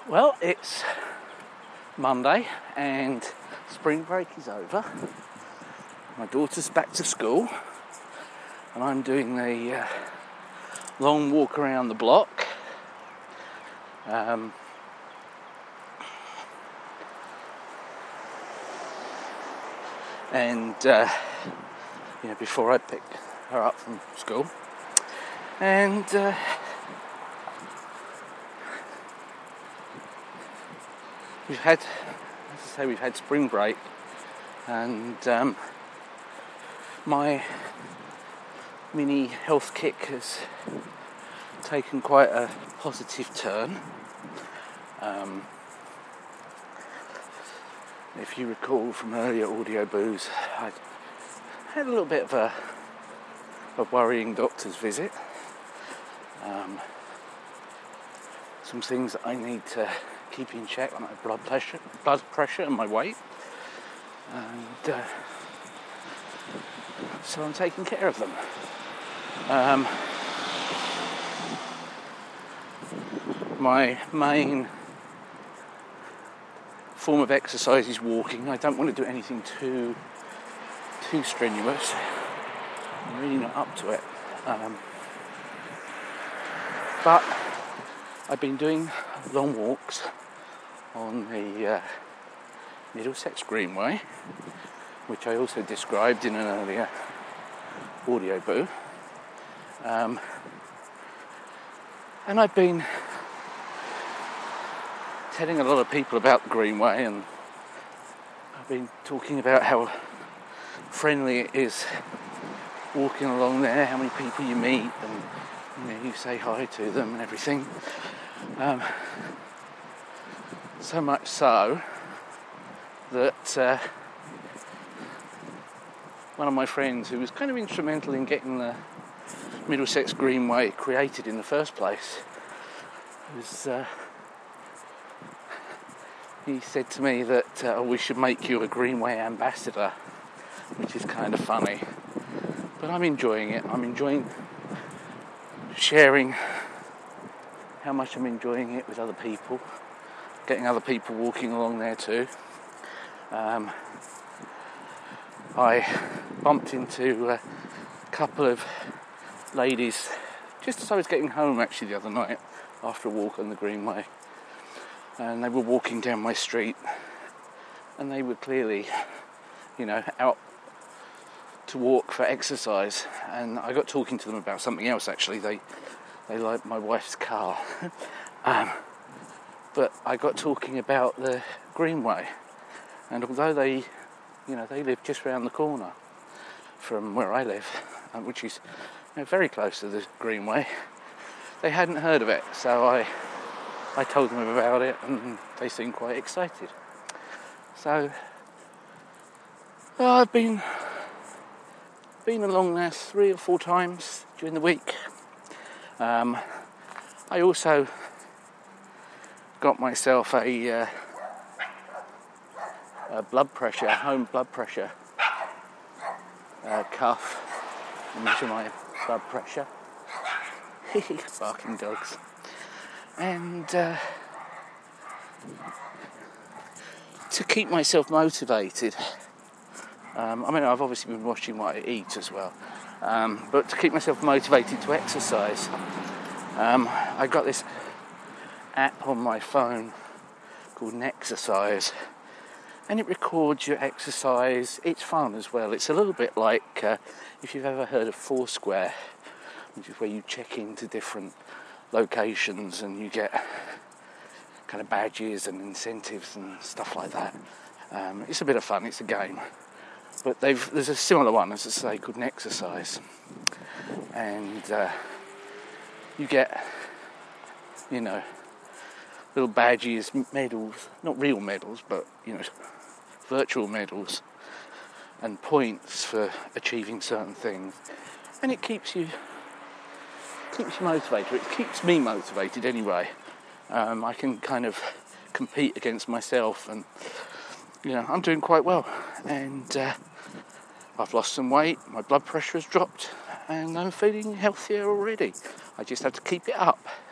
Well, it's Monday and spring break is over. My daughter's back to school and I'm doing the long walk around the block. Before I pick her up from school. And we've had spring break, and my mini health kick has taken quite a positive turn. If you recall from earlier audio boos, I had a little bit of a worrying doctor's visit. Some things that I need to keep in check, like my blood pressure and my weight. And so I'm taking care of them. My main form of exercise is walking. I don't want to do anything too strenuous. I'm really not up to it. But I've been doing long walks on the Middlesex Greenway, which I also described in an earlier audio boo. And I've been telling a lot of people about the Greenway, and I've been talking about how friendly it is walking along there, how many people you meet, and you say hi to them and everything. So much so that one of my friends, who was kind of instrumental in getting the Middlesex Greenway created in the first place, he said to me that we should make you a Greenway ambassador, which is kind of funny. But I'm enjoying it. I'm enjoying sharing how much I'm enjoying it with other people, getting other people walking along there too. I bumped into a couple of ladies just as I was getting home actually the other night after a walk on the Greenway, and they were walking down my street, and they were clearly, out to walk for exercise. And I got talking to them about something else actually. They like my wife's car. But I got talking about the Greenway, and although they live just round the corner from where I live, which is very close to the Greenway, they hadn't heard of it. So I told them about it, and they seemed quite excited. So I've been along there 3 or 4 times during the week. I also got myself a home blood pressure cuff to measure my blood pressure. Barking dogs. And to keep myself motivated, I've obviously been watching what I eat as well, but to keep myself motivated to exercise, I got this app on my phone called Nexercise, and it records your exercise. It's fun as well. It's a little bit like if you've ever heard of Foursquare, which is where you check into different locations and you get kind of badges and incentives and stuff like that. It's a bit of fun. It's a game. But there's a similar one, as I say, called Nexercise, and you get, little badges, medals, not real medals, but virtual medals and points for achieving certain things, and it keeps you motivated. It keeps me motivated anyway. I can kind of compete against myself, and I'm doing quite well, and I've lost some weight, my blood pressure has dropped, and I'm feeling healthier already. I just have to keep it up.